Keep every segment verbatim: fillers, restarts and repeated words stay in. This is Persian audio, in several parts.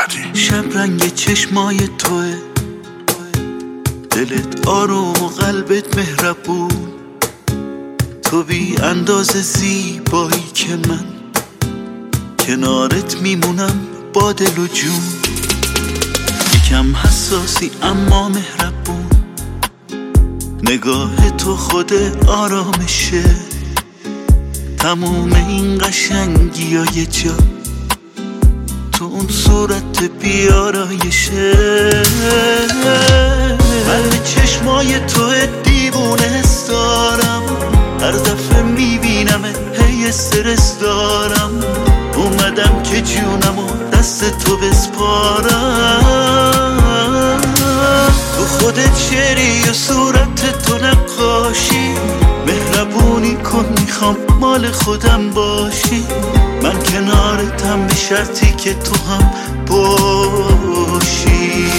فرهادی. شب رنگ چشمای توه، دلت آروم و قلبت مهربون، تو بی اندازه زیبایی که من کنارت میمونم با دل و جون. یکم حساسی اما مهربون، نگاه تو خود آرامشه، تموم این قشنگی ها یه جا تو اون صورت بیارایشه. من به چشمای تو دیوونه حس دارم، هر دفعه میبینمت هی استرس دارم، اومدم که جونمو دست تو بسپارم. تو خودت شعری و صورت تو نقاشی، مهربونی کن میخوام مال خودم باشی، من کنارتم به شرطی که تو هم باشی.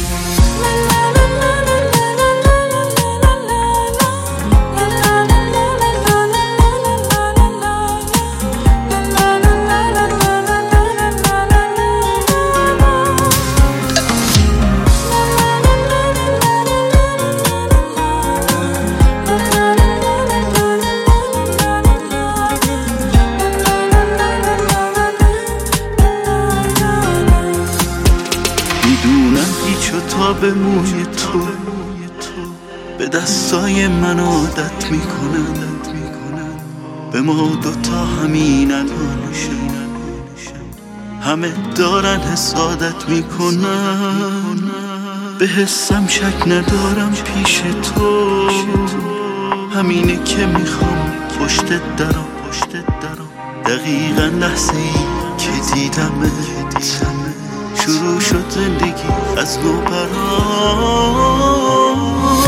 میدونم هیچ و تا به موی تو، به دستای من عادت میکنم، به ما دوتا همین الانشه، همه دارن حسادت میکنن، به حسم شک ندارم پیش تو، همینه که میخوام پشت درم، دقیقا لحظه ای که دیدمت شروع شد زندگی از نو برام.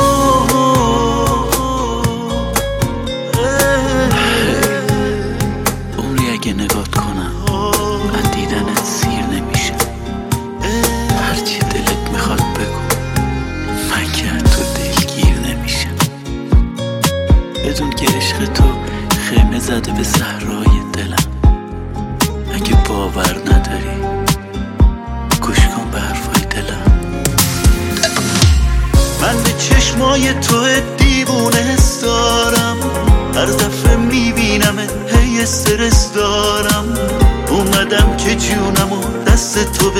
عمری اگه نگات کنم من دیدنت سیر نمیشه، هرچی دلت میخواد بگو من که تو دلگیر نمیشم. بدون که عشق تو خیمه زده به صحرای دلم، اگه باور نداری گوش کن به حرفای دلم. من به چشمای تو دیوونه حس دارم، هر دفعه میبینمت هی استرس دارم، اومدم که جونمو دست تو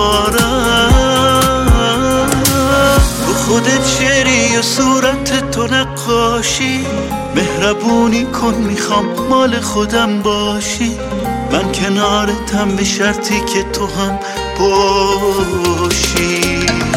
بسپارم. تو خودت شعری و صورت تو نقاشی، مهربونی کن میخوام مال خودم باشی، من کنارتم به شرطی که تو هم باشی.